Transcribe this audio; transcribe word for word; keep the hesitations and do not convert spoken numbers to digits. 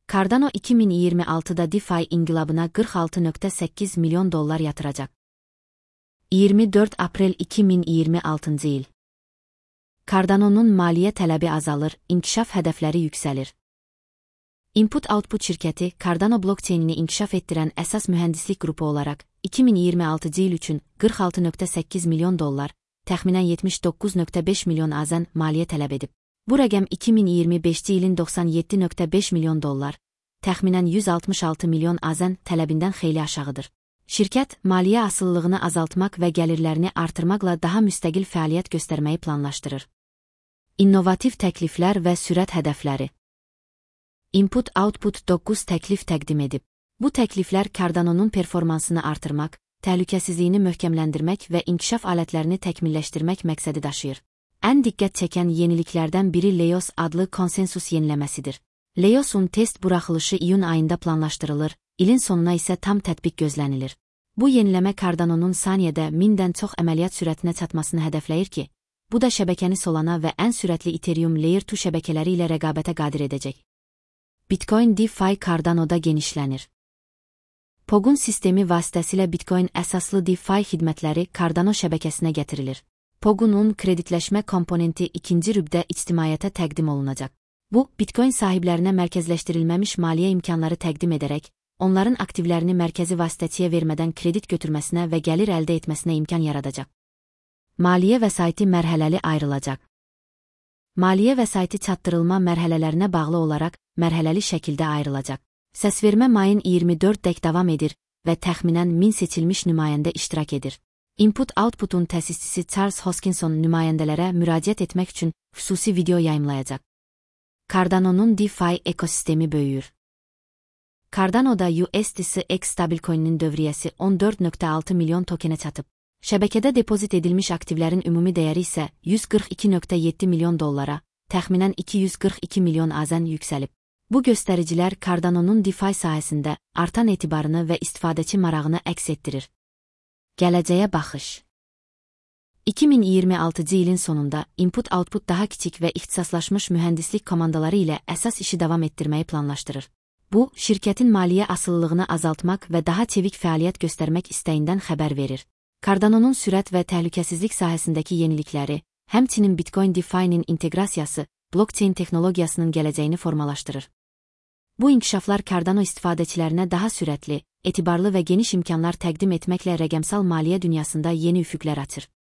Cardano iki min iyirmi altıda DeFi inqilabına qırx altı nöqtə səkkiz milyon dollar yatıracaq. iyirmi dörd aprel iki min iyirmi altıncı il. Cardano'nun maliyyə tələbi azalır, inkişaf hədəfləri yüksəlir. Input-Output şirkəti Cardano blockchainini inkişaf etdirən əsas mühəndislik qrupu olaraq iki min iyirmi altıncı il üçün qırx altı nöqtə səkkiz milyon dollar, təxminən yetmiş doqquz nöqtə beş milyon azən maliyyə tələb edib. Bu rəqəm iki min iyirmi beşinci ilin doxsan yeddi nöqtə beş milyon dollar, təxminən yüz altmış altı milyon azən tələbindən xeyli aşağıdır. Şirkət, maliyyə asılılığını azaltmaq və gəlirlərini artırmaqla daha müstəqil fəaliyyət göstərməyi planlaşdırır. İnnovativ təkliflər və sürət hədəfləri. Input-Output doqquz təklif təqdim edib. Bu təkliflər Cardano'nun performansını artırmaq, təhlükəsizliyini möhkəmləndirmək və inkişaf alətlərini təkmilləşdirmək məqsədi daşıyır. Ən diqqət çəkən yeniliklərdən biri Leos adlı konsensus yeniləməsidir. Leos'un test buraxılışı iyun ayında planlaşdırılır, ilin sonuna isə tam tətbiq gözlənilir. Bu yeniləmə Cardano'nun saniyədə mindən çox əməliyyat sürətinə çatmasını hədəfləyir ki, bu da şəbəkəni Solana və ən sürətli Ethereum Layer iki şəbəkələri ilə rəqabətə qadir edəcək. Bitcoin DeFi Cardano'da genişlənir. Pogun sistemi vasitəsilə Bitcoin əsaslı DeFi xidmətləri Cardano şəbəkəsinə gətirilir. Pogun'un kreditləşmə komponenti ikinci rübdə ictimaiyyətə təqdim olunacaq. Bu, Bitcoin sahiblərinə mərkəzləşdirilməmiş maliyyə imkanları təqdim edərək, onların aktivlərini mərkəzi vasitəçiyə vermədən kredit götürməsinə və gəlir əldə etməsinə imkan yaradacaq. Maliyyə vəsaiti mərhələli ayrılacaq. Maliyyə vəsaiti çatdırılma mərhələlərinə bağlı olaraq mərhələli şəkildə ayrılacaq. Səsvermə mayın iyirmi dördünə davam edir və təxminən min seçilmiş nümayəndə iştirak edir. Input-Output'un təsisçisi Charles Hoskinson nümayəndələrə müraciət etmək üçün xüsusi video yayımlayacaq. Cardano'nun DeFi ekosistemi böyüyür. Cardano'da U S D C X stablecoin'in dövriyyəsi on dörd nöqtə altı milyon tokenə çatıb. Şəbəkədə depozit edilmiş aktivlərin ümumi dəyəri isə yüz qırx iki nöqtə yeddi milyon dollara, təxminən iki yüz qırx iki milyon azən yüksəlib. Bu göstəricilər Cardano'nun DeFi sahəsində artan etibarını və istifadəçi marağını əks etdirir. Gələcəyə baxış. iki min iyirmi altıncı ilin sonunda Input-Output daha kiçik və ixtisaslaşmış mühəndislik komandaları ilə əsas işi davam etdirməyi planlaşdırır. Bu, şirkətin maliyyə asılılığını azaltmaq və daha çevik fəaliyyət göstərmək istəyindən xəbər verir. Cardano'nun sürət və təhlükəsizlik sahəsindəki yenilikləri, həmçinin Bitcoin DeFi'nin inteqrasiyası, blockchain texnologiyasının gələcəyini formalaşdırır. Bu inkişaflar Cardano istifadəçilərinə daha sürətli, etibarlı və geniş imkanlar təqdim etməklə rəqəmsal maliyyə dünyasında yeni üfüqlər açır.